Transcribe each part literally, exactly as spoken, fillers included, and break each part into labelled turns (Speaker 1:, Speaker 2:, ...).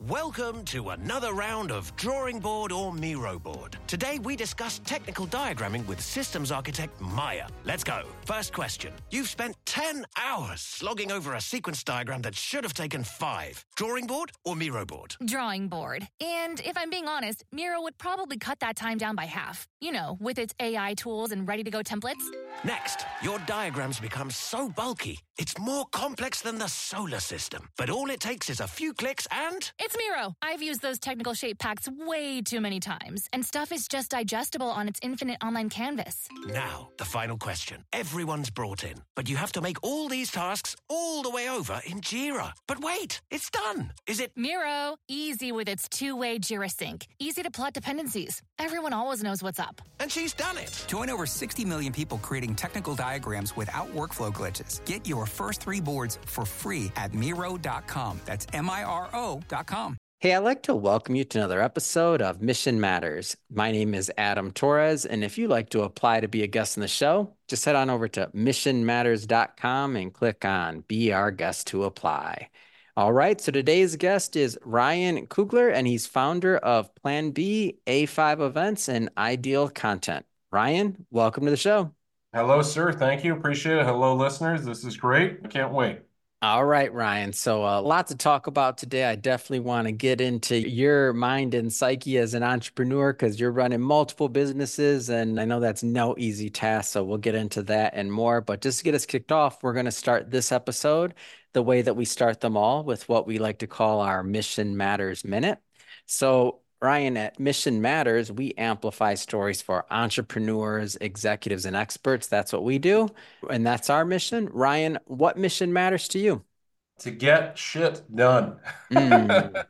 Speaker 1: Welcome to another round of Drawing Board or Miro Board. Today we discuss technical diagramming with systems architect Maya. Let's go. First question. You've spent ten hours slogging over a sequence diagram that should have taken five. Drawing Board or Miro Board?
Speaker 2: Drawing Board. And if I'm being honest, Miro would probably cut that time down by half. You know, with its A I tools and ready-to-go templates.
Speaker 1: Next, your diagrams become so bulky, it's more complex than the solar system. But all it takes is a few clicks and...
Speaker 2: It's Miro. I've used those technical shape packs way too many times, and stuff is just digestible on its infinite online canvas.
Speaker 1: Now, the final question. Everyone's brought in, but you have to make all these tasks all the way over in Jira. But wait, it's done. Is it...
Speaker 2: Miro. Easy with its two-way Jira sync. Easy to plot dependencies. Everyone always knows what's up.
Speaker 1: And she's done it.
Speaker 3: Join over sixty million people creating technical diagrams without workflow glitches. Get your first three boards for free at Miro dot com. That's M I R O dot com.
Speaker 4: Hey, I'd like to welcome you to another episode of Mission Matters. My name is Adam Torres, and if you'd like to apply to be a guest on the show, just head on over to mission matters dot com and click on Be Our Guest to apply. All right, so today's guest is Ryan Kugler, and he's founder of Plan B, A five Events, and Ideal Content. Ryan, welcome to the show.
Speaker 5: Hello, sir. Thank you. Appreciate it. Hello, listeners. This is great. I can't wait.
Speaker 4: All right, Ryan. So a lot to talk about today. I definitely want to get into your mind and psyche as an entrepreneur because you're running multiple businesses, and I know that's no easy task. So we'll get into that and more. But just to get us kicked off, we're going to start this episode the way that we start them all with what we like to call our Mission Matters Minute. So Ryan, at Mission Matters, we amplify stories for entrepreneurs, executives, and experts. That's what we do, and that's our mission. Ryan, what mission matters to you?
Speaker 5: To get shit done.
Speaker 4: Mm.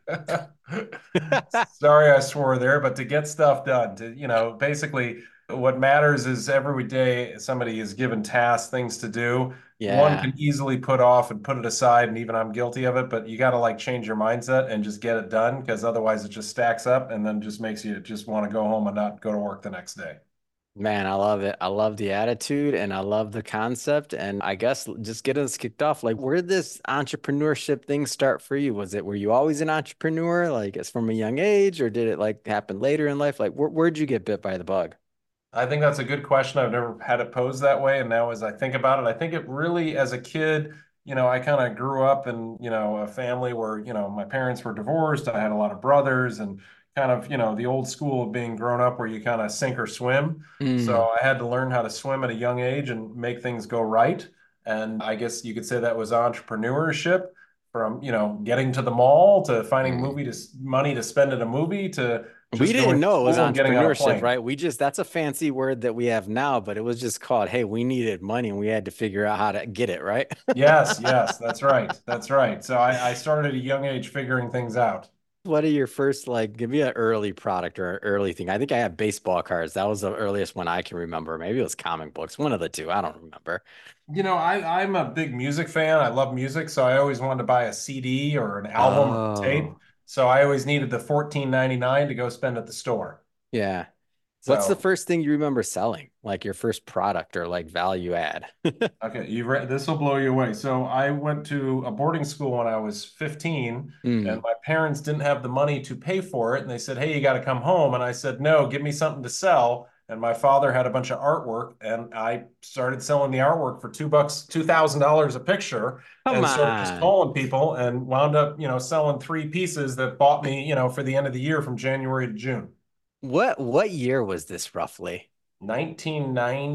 Speaker 5: Sorry I swore there, but to get stuff done. To, you know, basically what matters is every day somebody is given tasks, things to do.
Speaker 4: Yeah.
Speaker 5: One can easily put off and put it aside, and even I'm guilty of it, but you got to like change your mindset and just get it done, because otherwise it just stacks up and then just makes you just want to go home and not go to work the next day.
Speaker 4: Man, I love it. I love the attitude and I love the concept. And I guess just get us kicked off. Like, where did this entrepreneurship thing start for you? Was it, were you always an entrepreneur, like it's from a young age, or did it like happen later in life? Like, where, where'd you get bit by the bug?
Speaker 5: I think that's a good question. I've never had it posed that way. And now as I think about it, I think it really, as a kid, you know, I kind of grew up in, you know, a family where, you know, my parents were divorced. I had a lot of brothers and kind of, you know, the old school of being grown up where you kind of sink or swim.
Speaker 4: Mm.
Speaker 5: So I had to learn how to swim at a young age and make things go right. And I guess you could say that was entrepreneurship, from, you know, getting to the mall to finding
Speaker 4: Mm.
Speaker 5: movie to money to spend at a movie to
Speaker 4: we didn't know it was entrepreneurship,
Speaker 5: right?
Speaker 4: right? We just, that's a fancy word that we have now, but it was just called, hey, we needed money and we had to figure out how to get it, right?
Speaker 5: Yes, yes, that's right. That's right. So I, I started at a young age figuring things out.
Speaker 4: What are your first, like, give me an early product or an early thing? I think I had baseball cards. That was the earliest one I can remember. Maybe it was comic books, one of the two. I don't remember.
Speaker 5: You know, I, I'm a big music fan. I love music. So I always wanted to buy a C D or an album
Speaker 4: Oh.
Speaker 5: or tape. So I always needed the fourteen ninety-nine to go spend at the store.
Speaker 4: Yeah. What's
Speaker 5: So,
Speaker 4: the first thing you remember selling? Like your first product or like value add?
Speaker 5: okay, you've read, this will blow you away. So I went to a boarding school when I was fifteen,
Speaker 4: Mm.
Speaker 5: and my parents didn't have the money to pay for it. And they said, hey, you got to come home. And I said, no, give me something to sell. And my father had a bunch of artwork, and I started selling the artwork for two bucks, two thousand dollars a picture,
Speaker 4: Come
Speaker 5: and started just
Speaker 4: on.
Speaker 5: calling people, and wound up, you know, selling three pieces that bought me, you know, for the end of the year from January to June.
Speaker 4: What what year was this roughly?
Speaker 5: nineteen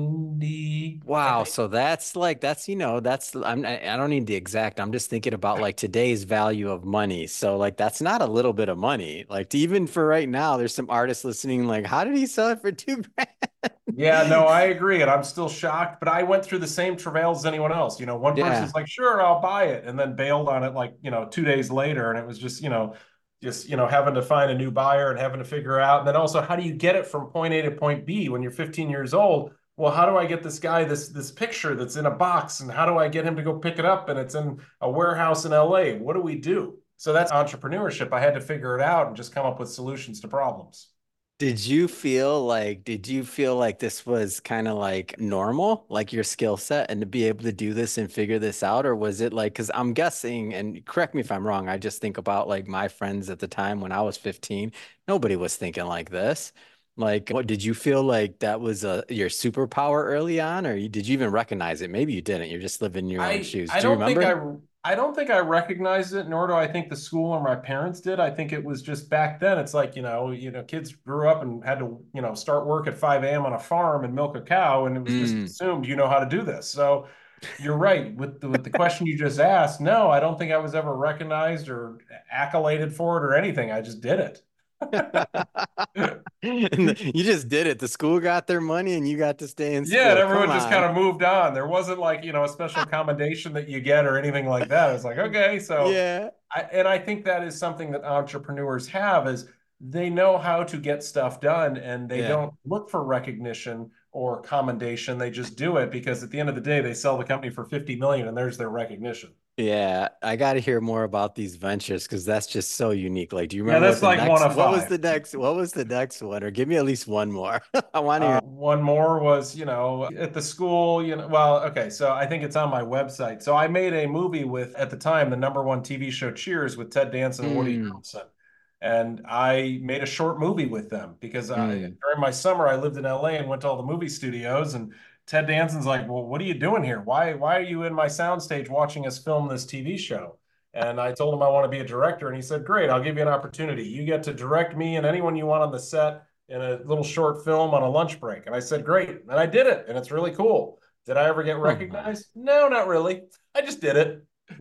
Speaker 5: ninety.
Speaker 4: Wow, so that's like that's you know that's I'm I I don't need the exact. I'm just thinking about like today's value of money. So like that's not a little bit of money. Like even for right now, there's some artists listening. Like, how did he sell it for two grand?
Speaker 5: Yeah, no, I agree. And I'm still shocked, but I went through the same travails as anyone else. You know, one
Speaker 4: Yeah.
Speaker 5: person's like, sure, I'll buy it, and then bailed on it like, you know, two days later. And it was just, you know, just, you know, having to find a new buyer and having to figure out. And then also, how do you get it from point A to point B when you're fifteen years old? Well, how do I get this guy this this picture that's in a box? And how do I get him to go pick it up? And it's in a warehouse in L A. What do we do? So that's entrepreneurship. I had to figure it out and just come up with solutions to problems.
Speaker 4: Did you feel like, did you feel like this was kind of like normal, like your skill set, and to be able to do this and figure this out? Or was it like, because I'm guessing, and correct me if I'm wrong, I just think about like my friends at the time when I was fifteen, nobody was thinking like this. Like, what did you feel like that was a your superpower early on, or you, did you even recognize it? Maybe you didn't. You're just living in your own
Speaker 5: I
Speaker 4: shoes.
Speaker 5: I
Speaker 4: Do you
Speaker 5: don't think
Speaker 4: remember?
Speaker 5: I I don't think I recognized it, nor do I think the school or my parents did. I think it was just back then. It's like, you know, you know, kids grew up and had to, you know, start work at five a m on a farm and milk a cow, and it was just
Speaker 4: Mm,
Speaker 5: assumed you know how to do this. So you're right with the with the question you just asked. No, I don't think I was ever recognized or accoladed for it or anything. I just did it.
Speaker 4: And the- you just did it. The school got their money and you got to stay in
Speaker 5: Yeah, and
Speaker 4: school.
Speaker 5: everyone
Speaker 4: Come
Speaker 5: just kind
Speaker 4: on.
Speaker 5: of moved on. There wasn't like, you know, a special commendation that you get or anything like that. It's like, okay, so
Speaker 4: Yeah.
Speaker 5: I, and I think that is something that entrepreneurs have is they know how to get stuff done and they
Speaker 4: Yeah.
Speaker 5: don't look for recognition or commendation. They just do it because at the end of the day, they sell the company for fifty million and there's their recognition.
Speaker 4: Yeah, I got to hear more about these ventures because that's just so unique. Like, do you
Speaker 5: Yeah,
Speaker 4: remember what
Speaker 5: that's
Speaker 4: the
Speaker 5: like one
Speaker 4: next,
Speaker 5: of
Speaker 4: what was
Speaker 5: five.
Speaker 4: the next, what was the next one? Or give me at least one more. I want to
Speaker 5: Uh,
Speaker 4: hear.
Speaker 5: one more was, you know, at the school, you know, well, okay, so I think it's on my website. So I made a movie with, at the time, the number one T V show Cheers with Ted Danson and Woody
Speaker 4: Mm,
Speaker 5: Harrelson. And I made a short movie with them because I,
Speaker 4: mm.
Speaker 5: during my summer, I lived in L A and went to all the movie studios. And Ted Danson's like, well, what are you doing here? Why, why are you in my soundstage watching us film this T V show? And I told him I want to be a director. And he said, great, I'll give you an opportunity. You get to direct me and anyone you want on the set in a little short film on a lunch break. And I said, great. And I did it. And it's really cool. Did I ever get
Speaker 4: Come on.
Speaker 5: recognized? No, not really. I just did it.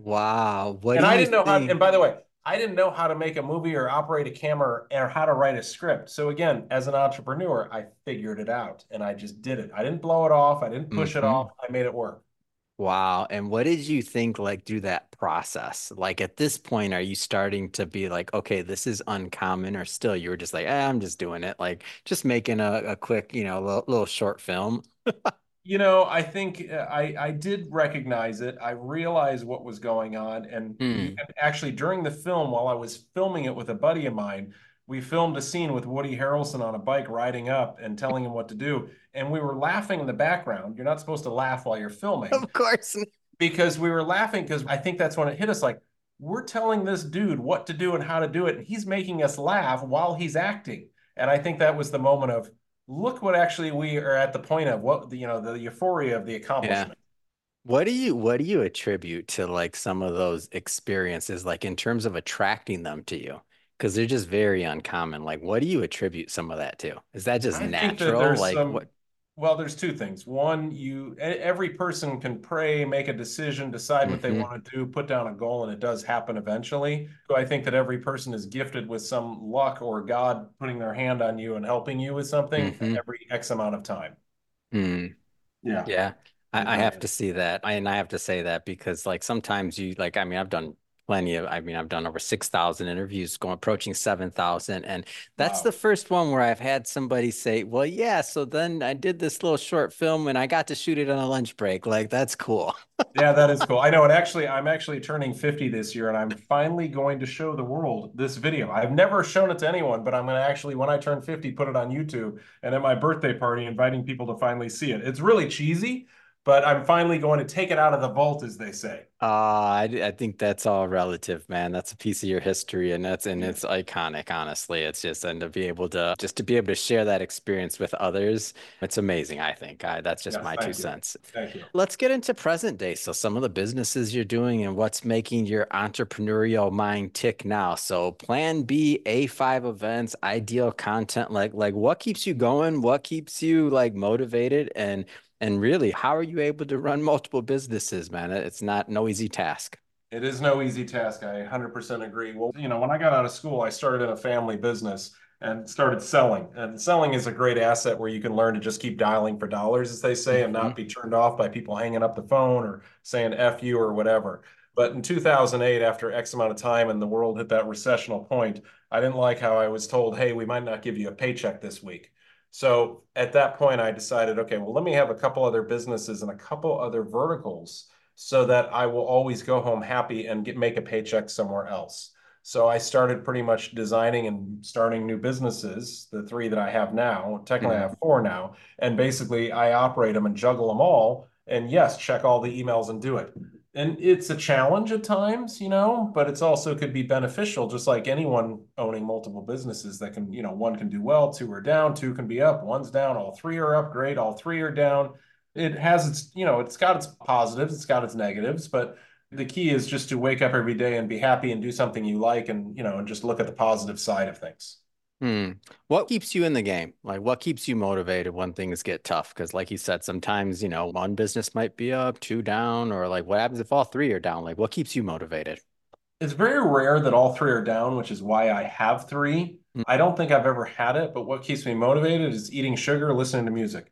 Speaker 4: Wow. What
Speaker 5: And
Speaker 4: do
Speaker 5: I
Speaker 4: you
Speaker 5: didn't know how,
Speaker 4: think?
Speaker 5: and by the way, I didn't know how to make a movie or operate a camera or how to write a script. So again, as an entrepreneur, I figured it out and I just did it. I didn't blow it off. I didn't push it
Speaker 4: Mhm.
Speaker 5: off. I made it work.
Speaker 4: Wow. And what did you think like through that process? Like at this point, are you starting to be like, okay, this is uncommon, or still you were just like, eh, I'm just doing it, like just making a, a quick, you know, little, little short film?
Speaker 5: You know, I think uh, I I did recognize it. I realized what was going on, and we
Speaker 4: Hmm.
Speaker 5: and actually during the film, while I was filming it with a buddy of mine, we filmed a scene with Woody Harrelson on a bike riding up and telling him what to do, and we were laughing in the background. You're not supposed to laugh while you're filming
Speaker 4: Of course.
Speaker 5: because we were laughing because I think that's when it hit us like we're telling this dude what to do and how to do it, and he's making us laugh while he's acting. And I think that was the moment of look what actually we are at the point of what the, you know, the euphoria of the
Speaker 4: Yeah.
Speaker 5: accomplishment.
Speaker 4: What do you what do you attribute to like some of those experiences, like in terms of attracting them to you? Because they're just very uncommon. Like, what do you attribute some of that to? Is that just
Speaker 5: I think that
Speaker 4: natural?
Speaker 5: there's
Speaker 4: Like,
Speaker 5: some,
Speaker 4: what?
Speaker 5: well, there's two things. One, you, e- every person can pray, make a decision, decide what they
Speaker 4: Hmm.
Speaker 5: want to do, put down a goal, and it does happen eventually. So I think that every person is gifted with some luck or God putting their hand on you and helping you with something
Speaker 4: Hmm.
Speaker 5: every X amount of time.
Speaker 4: Mm.
Speaker 5: Yeah.
Speaker 4: Yeah,
Speaker 5: I'm
Speaker 4: I, I have to see that. I, and I have to say that because like sometimes you like, I mean, I've done plenty of, I mean, I've done over six thousand interviews going approaching seven thousand. And that's the
Speaker 5: Wow.
Speaker 4: first one where I've had somebody say, well, yeah, so then I did this little short film and I got to shoot it on a lunch break. Like, that's cool.
Speaker 5: Yeah, that is cool. I know. And actually, I'm actually turning fifty this year, and I'm finally going to show the world this video. I've never shown it to anyone, but I'm going to actually, when I turn fifty, put it on YouTube and at my birthday party, inviting people to finally see it. It's really cheesy, but I'm finally going to take it out of the vault, as they say.
Speaker 4: Uh, I, I think that's all relative, man. That's a piece of your history, and that's and
Speaker 5: Yeah.
Speaker 4: it's iconic, honestly. It's just and to be able to just to be able to share that experience with others, it's amazing, I think. I, that's just
Speaker 5: Yes,
Speaker 4: my two
Speaker 5: thank you.
Speaker 4: cents.
Speaker 5: Thank you.
Speaker 4: Let's get into present day. So some of the businesses you're doing and what's making your entrepreneurial mind tick now. So Plan B, A five events, ideal content, like like what keeps you going? What keeps you like motivated? And and really, how are you able to run multiple businesses, man? It's not no easy task.
Speaker 5: It is no easy task. I one hundred percent agree. Well, you know, when I got out of school, I started in a family business and started selling. And selling is a great asset where you can learn to just keep dialing for dollars, as they say, and not
Speaker 4: Hmm.
Speaker 5: be turned off by people hanging up the phone or saying F you or whatever. But in two thousand eight, after X amount of time and the world hit that recessional point, I didn't like how I was told, hey, we might not give you a paycheck this week. So at that point, I decided, okay, well, let me have a couple other businesses and a couple other verticals so that I will always go home happy and get make a paycheck somewhere else. So I started pretty much designing and starting new businesses, the three that I have now. Technically, I
Speaker 4: Mhm.
Speaker 5: have four now. And basically, I operate them and juggle them all. And yes, check all the emails and do it. And it's a challenge at times, you know, but it's also could be beneficial, just like anyone owning multiple businesses that can, you know, one can do well, two are down, two can be up, one's down, all three are up, great, all three are down. It has its, you know, it's got its positives, it's got its negatives, but the key is just to wake up every day and be happy and do something you like and, you know, and just look at the positive side of things.
Speaker 4: Hmm. What keeps you in the game? Like, what keeps you motivated when things get tough? Because, like you said, sometimes, you know, one business might be up, two down, or like, what happens if all three are down? Like, what keeps you motivated?
Speaker 5: It's very rare that all three are down, which is why I have three. I don't think I've ever had it, but what keeps me motivated is eating sugar, listening to music.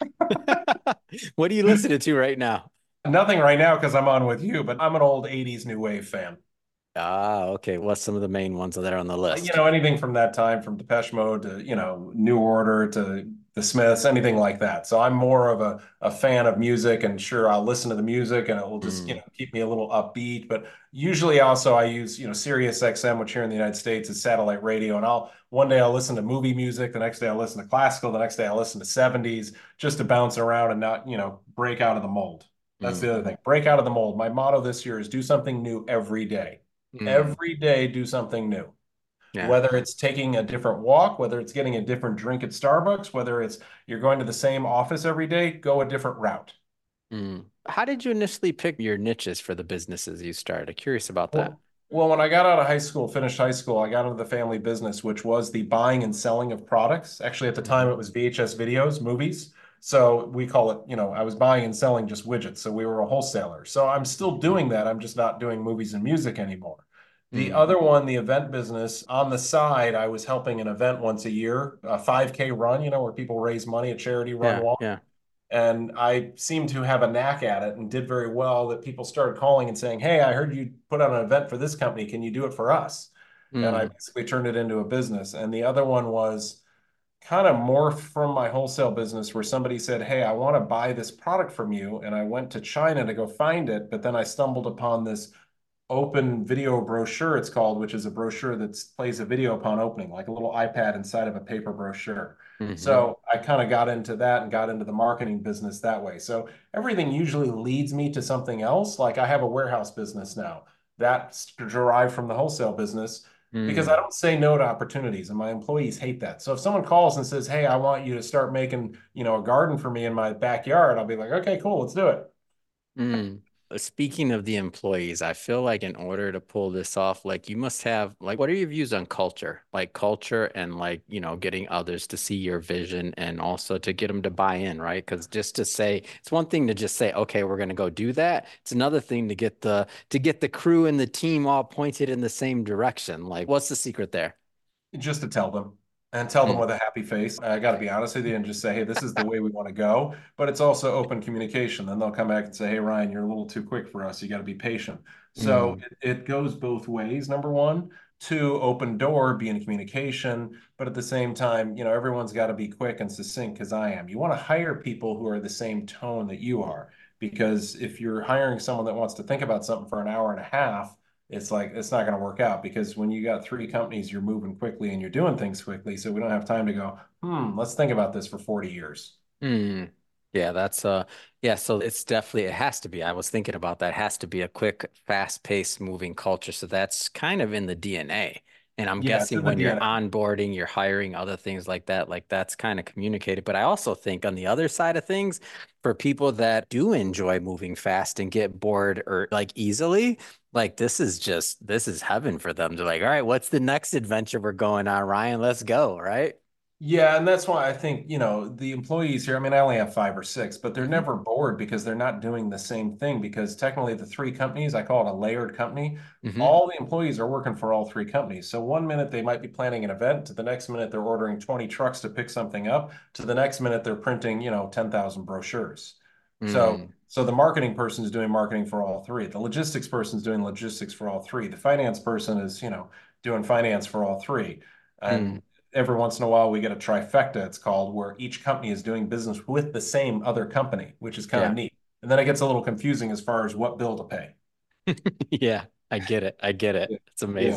Speaker 4: What are you listening to right now?
Speaker 5: Nothing right now because I'm on with you, but I'm an old eighties new wave fan.
Speaker 4: Ah, okay. What's some of the main ones that are on the
Speaker 5: You
Speaker 4: list?
Speaker 5: know, anything from that time, from Depeche Mode to, you know, New Order to the Smiths, anything like that. So I'm more of a, a fan of music, and sure, I'll listen to the music and it will just, you
Speaker 4: Mm,
Speaker 5: know, keep me a little upbeat. But usually also I use, you know, Sirius X M, which here in the United States is satellite radio. And I'll one day I'll listen to movie music, the next day I'll listen to classical, the next day I'll listen to seventies just to bounce around and not, you know, break out of the mold. That's the
Speaker 4: mm,
Speaker 5: other thing. Break out of the mold. My motto this year is do something new every day.
Speaker 4: mm.
Speaker 5: Every day, do something new,
Speaker 4: Yeah.
Speaker 5: whether it's taking a different walk, whether it's getting a different drink at Starbucks, whether it's you're going to the same office every day, go a different route.
Speaker 4: Mm. How did you initially pick your niches for the businesses you started? Curious about that.
Speaker 5: Well, well, when I got out of high school, finished high school, I got into the family business, which was the buying and selling of products. Actually, at the time,
Speaker 4: Mhm.
Speaker 5: it was V H S videos, movies. So we call it, you know, I was buying and selling just widgets. So we were a wholesaler. So I'm still doing that. I'm just not doing movies and music anymore. The
Speaker 4: Mm.
Speaker 5: other one, the event business, on the side, I was helping an event once a year, a five K run, you know, where people raise money, a charity run
Speaker 4: Yeah,
Speaker 5: walk.
Speaker 4: yeah.
Speaker 5: And I seemed to have a knack at it and did very well that people started calling and saying, "Hey, I heard you put on an event for this company. Can you do it for us?" And I
Speaker 4: Mm.
Speaker 5: basically turned it into a business. And the other one was kind of morphed from my wholesale business where somebody said, "Hey, I want to buy this product from you." And I went to China to go find it, but then I stumbled upon this open video brochure, it's called, which is a brochure that plays a video upon opening, like a little iPad inside of a paper brochure.
Speaker 4: Hmm.
Speaker 5: So I kind of got into that and got into the marketing business that way. So everything usually leads me to something else. Like I have a warehouse business now that's derived from the wholesale business because I
Speaker 4: Mm.
Speaker 5: don't say no to opportunities and my employees hate that. So if someone calls and says, "Hey, I want you to start making, you know, a garden for me in my backyard," I'll be like, "Okay, cool, let's do it."
Speaker 4: Mm. Uh, Speaking of the employees, I feel like in order to pull this off, like you must have like what are your views on culture? Like culture and like, you know, getting others to see your vision and also to get them to buy in, right? Because just to say it's one thing to just say, okay, we're gonna go do that. It's another thing to get the to get the crew and the team all pointed in the same direction. Like, what's the secret there?
Speaker 5: Just to tell them and tell them
Speaker 4: Mm.
Speaker 5: with a happy face. I got to be honest with you and just say, "Hey, this is the way we want to go." But it's also open communication. Then they'll come back and say, "Hey, Ryan, you're a little too quick for us. You got to be patient." So
Speaker 4: Mm.
Speaker 5: it, it goes both ways. Number one, two, open door, be in communication. But at the same time, you know, everyone's got to be quick and succinct because I am. You want to hire people who are the same tone that you are. Because if you're hiring someone that wants to think about something for an hour and a half, it's like it's not going to work out because when you got three companies, you're moving quickly and you're doing things quickly. So we don't have time to go, hmm, let's think about this for forty years.
Speaker 4: Mm. Yeah, that's uh yeah, so it's definitely it has to be. I was thinking about that. It has to be a quick, fast-paced moving culture. So that's kind of in the D N A. And I'm
Speaker 5: Yeah, it's
Speaker 4: guessing
Speaker 5: in the
Speaker 4: when you're
Speaker 5: D N A.
Speaker 4: onboarding, you're hiring other things like that, like that's kind of communicated. But I also think on the other side of things, for people that do enjoy moving fast and get bored or like easily, like this is just this is heaven for them. They're like, all right, what's the next adventure we're going on, Ryan? Let's go, right?
Speaker 5: Yeah, and that's why I think, you know, the employees here, I mean, I only have five or six, but they're
Speaker 4: Hmm.
Speaker 5: never bored because they're not doing the same thing. Because technically, the three companies, I call it a layered company,
Speaker 4: Hmm.
Speaker 5: all the employees are working for all three companies. So one minute they might be planning an event, to the next minute they're ordering twenty trucks to pick something up, to the next minute they're printing, you know, ten thousand brochures. So,
Speaker 4: Mm.
Speaker 5: so the marketing person is doing marketing for all three. The logistics person is doing logistics for all three. The finance person is, you know, doing finance for all three.
Speaker 4: Mm.
Speaker 5: And every once in a while we get a trifecta, it's called, where each company is doing business with the same other company, which is kind of
Speaker 4: Yeah.
Speaker 5: neat. And then it gets a little confusing as far as what bill to pay.
Speaker 4: Yeah, I get it. I get it.
Speaker 5: Yeah.
Speaker 4: It's
Speaker 5: Yeah.
Speaker 4: amazing.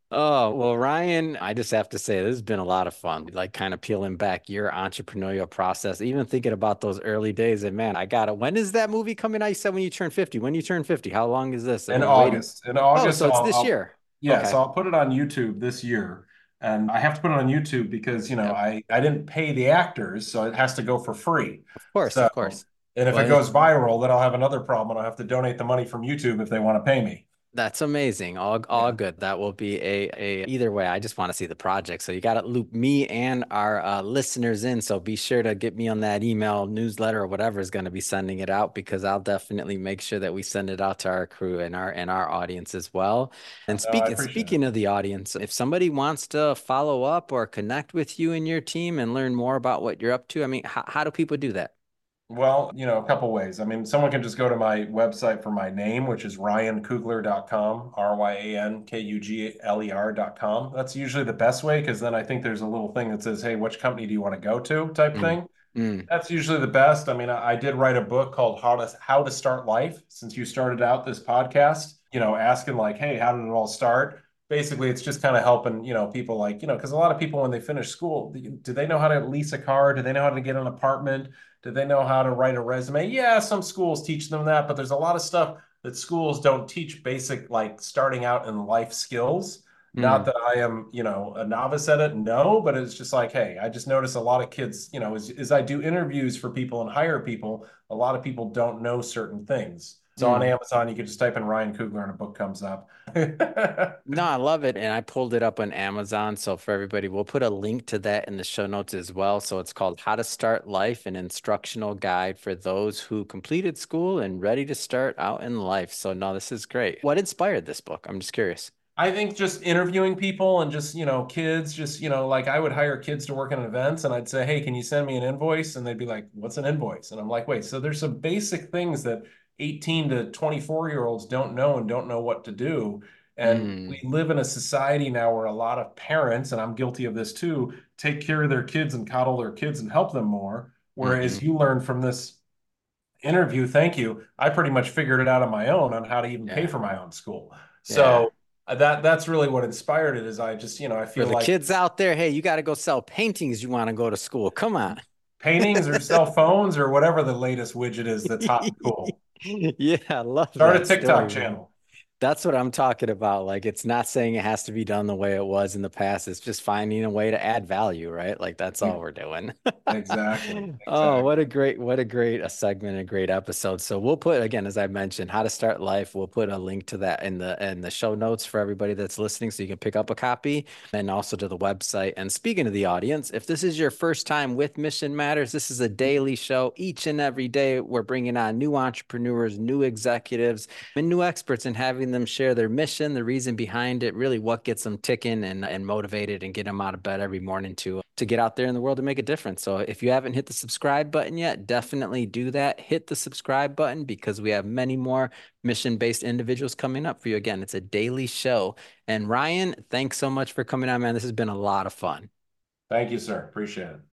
Speaker 4: Oh, well, Ryan, I just have to say this has been a lot of fun. Like kind of peeling back your entrepreneurial process, even thinking about those early days. And man, I got it. When is that movie coming out? You said when you turn fifty. When you turn fifty, how long is this?
Speaker 5: In
Speaker 4: We're waiting.
Speaker 5: August. In
Speaker 4: Oh,
Speaker 5: August,
Speaker 4: so it's
Speaker 5: I'll,
Speaker 4: this
Speaker 5: I'll
Speaker 4: year.
Speaker 5: yeah, so
Speaker 4: Okay.
Speaker 5: I'll put it on YouTube this year. And I have to put it on YouTube because, you know,
Speaker 4: Yep.
Speaker 5: I, I didn't pay the actors, so it has to go for free.
Speaker 4: Of course,
Speaker 5: So,
Speaker 4: of course.
Speaker 5: and if
Speaker 4: Well,
Speaker 5: it
Speaker 4: it,
Speaker 5: goes viral, then I'll have another problem and I'll have to donate the money from YouTube if they want to pay me.
Speaker 4: that's amazing. All all
Speaker 5: Yeah.
Speaker 4: good. That will be a a either way. I just want to see the project. So you got to loop me and our uh, listeners in. So be sure to get me on that email newsletter or whatever is going to be sending it out because I'll definitely make sure that we send it out to our crew and our and our audience as well. And
Speaker 5: No, I
Speaker 4: speaking
Speaker 5: appreciate it.
Speaker 4: speaking of the audience, if somebody wants to follow up or connect with you and your team and learn more about what you're up to, I mean, how, how do people do that?
Speaker 5: Well, you know, a couple ways. I mean, someone can just go to my website for my name, which is ryan kugler dot com, R Y A N K U G L E R dot com. That's usually the best way because then I think there's a little thing that says, hey, which company do you want to go to type
Speaker 4: Mm,
Speaker 5: thing.
Speaker 4: mm,
Speaker 5: That's usually the best. I mean, I, I did write a book called How to How to Start Life since you started out this podcast, you know, asking like, hey, how did it all start? Basically, it's just kind of helping, you know, people like, you know, because a lot of people when they finish school, do they know how to lease a car? Do they know how to get an apartment? Do they know how to write a resume? Yeah, some schools teach them that, but there's a lot of stuff that schools don't teach basic, like starting out in life skills. Not
Speaker 4: mm,
Speaker 5: that I am, you know, a novice at it, no, but it's just like, hey, I just notice a lot of kids, you know, as, as I do interviews for people and hire people, a lot of people don't know certain things. So on
Speaker 4: mm.
Speaker 5: Amazon, you can just type in Ryan Coogler and a book comes up.
Speaker 4: No, I love it. And I pulled it up on Amazon. So for everybody, we'll put a link to that in the show notes as well. So it's called How to Start Life, an instructional guide for those who completed school and ready to start out in life. So no, this is great. What inspired this book? I'm just curious.
Speaker 5: I think just interviewing people and just, you know, kids, just, you know, like I would hire kids to work in events and I'd say, hey, can you send me an invoice? And they'd be like, what's an invoice? And I'm like, wait, so there's some basic things that eighteen to twenty-four year olds don't know and don't know what to do. And we
Speaker 4: Mm,
Speaker 5: live in a society now where a lot of parents, and I'm guilty of this too, take care of their kids and coddle their kids and help them more.
Speaker 4: hmm.
Speaker 5: Whereas you learn from this interview, thank you. I pretty much figured it out on my own on how to even pay
Speaker 4: Yeah.
Speaker 5: for my own school.
Speaker 4: Yeah.
Speaker 5: So uh, that that's really what inspired it is I just, you know, I
Speaker 4: For
Speaker 5: feel
Speaker 4: the
Speaker 5: like
Speaker 4: kids out there, hey, you got to go sell paintings. You want to go to school. Come on.
Speaker 5: paintings or cell phones or whatever the latest widget is that's hot and cool.
Speaker 4: Yeah, I love
Speaker 5: Start a
Speaker 4: that
Speaker 5: TikTok
Speaker 4: story, man.
Speaker 5: channel.
Speaker 4: That's what I'm talking about. Like, it's not saying it has to be done the way it was in the past. It's just finding a way to add value, right? Like, that's all we're doing.
Speaker 5: Exactly.
Speaker 4: Oh,
Speaker 5: Exactly.
Speaker 4: what a great, what a great a segment, a great episode. So we'll put again, as I mentioned, how to start life. We'll put a link to that in the in the show notes for everybody that's listening, so you can pick up a copy, and also to the website. And speaking of the audience, if this is your first time with Mission Matters, this is a daily show. Each and every day, we're bringing on new entrepreneurs, new executives and new experts and having them share their mission, the reason behind it, really what gets them ticking and, and motivated and get them out of bed every morning to to get out there in the world and make a difference. So if you haven't hit the subscribe button yet, definitely do that. Hit the subscribe button because we have many more mission-based individuals coming up for you. Again, it's a daily show. And Ryan, thanks so much for coming on, man. This has been a lot of fun.
Speaker 5: Thank you, sir. Appreciate it.